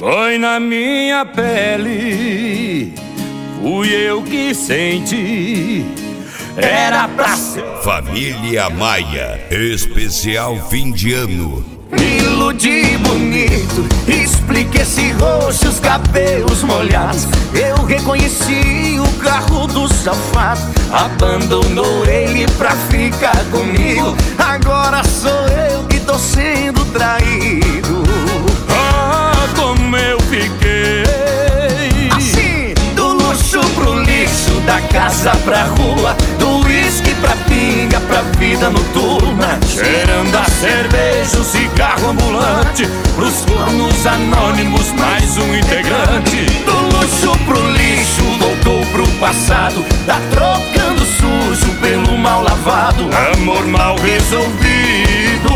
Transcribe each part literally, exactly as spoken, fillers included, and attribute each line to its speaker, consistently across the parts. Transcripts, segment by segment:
Speaker 1: Foi na minha pele, fui eu que senti. Era pra ser
Speaker 2: Família Maia, especial fim de ano.
Speaker 1: Me iludi bonito, expliquei esse rosto, os cabelos molhados. Eu reconheci o carro do safado. Abandonou ele pra ficar comigo. Agora sou eu que tô sendo traído. Ah, como eu fiquei assim, do luxo pro lixo, da casa pra rua, do uísque pra pinga, pra vida noturna, cheirando a cerveja, o cigarro ambulante, pros fornos anônimos, mais um integrante. Do luxo pro lixo, voltou pro passado, tá trocando sujo pelo mal lavado. Amor mal resolvido,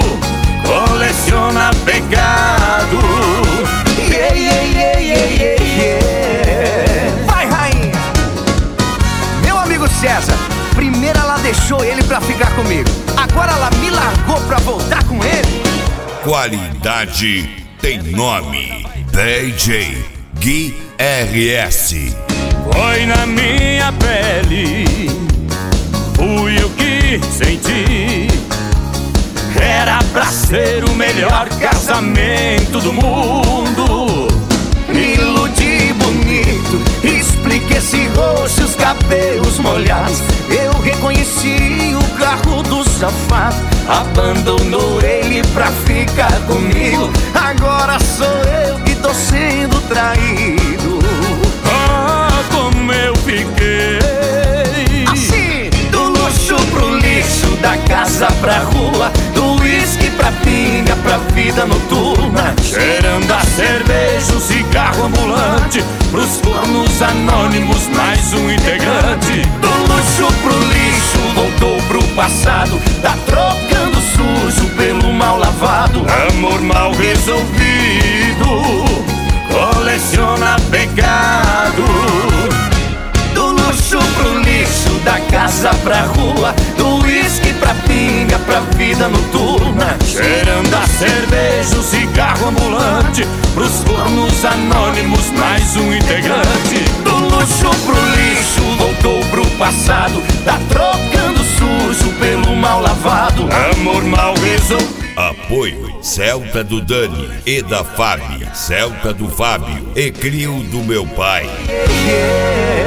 Speaker 1: coleciona pecado. Yeah, yeah, yeah, yeah, yeah, yeah. Vai, rainha! Meu amigo César, primeiro ela deixou ele pra ficar comigo, agora ela me largou pra voltar com ele.
Speaker 2: Qualidade tem nome. D J Gui R S.
Speaker 1: Foi na minha pele, fui o que senti. Era pra ser o melhor casamento do mundo. Me iludi bonito, expliquei esse rosto, os cabelos molhados. Eu reconheci o carro do safado. Abandonou ele pra ficar comigo. Agora sou eu que tô sendo traído. Ah, como eu fiquei assim, do luxo pro lixo, da casa pra rua, do uísque pra pinga, pra vida noturna, cheirando a cerveja, o cigarro ambulante, pros fornos anônimos, mais um integrante. Do luxo pro lixo, voltou pro passado, tá trocando sujo pelo mal lavado. Amor mal resolvido, coleciona pecado. Do luxo pro lixo, da casa pra rua, do uísque pra pinga, pra vida noturna, cheirando a cerveja, o cigarro ambulante, pros fornos anônimos, mais um integrante. Do luxo pro lixo, voltou pro passado, tá trocando sujo pelo mal lavado. Amor mal resolvido.
Speaker 2: Apoio Celta do Dani e da Fábio, Celta do Fábio e Crio do meu pai.
Speaker 1: Yeah.